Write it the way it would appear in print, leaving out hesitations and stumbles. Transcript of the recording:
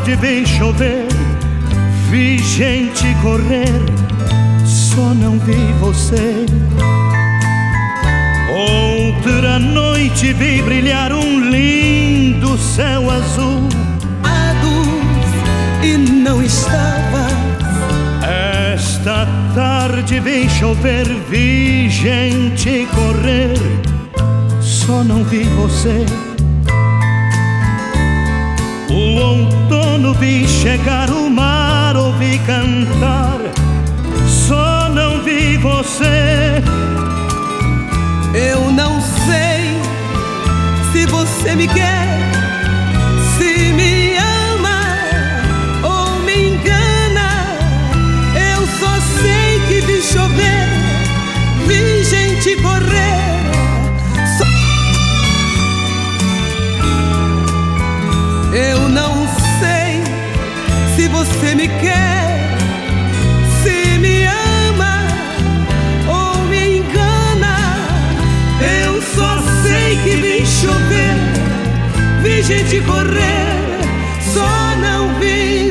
tarde vi chover, vi gente correr, só não vi você. Outra noite vi brilhar um lindo céu azul, a luz e não estava. Esta tarde vi chover, vi gente correr, só não vi você. O outono vi chegar, o mar ouvi cantar, só não vi você. Eu não sei se você me quer, se me ama ou me engana. Eu só sei que vi chover, vi gente correr. Eu não sei se você me quer, se me ama ou me engana. Eu só sei que vi chover, vi gente correr, só não vi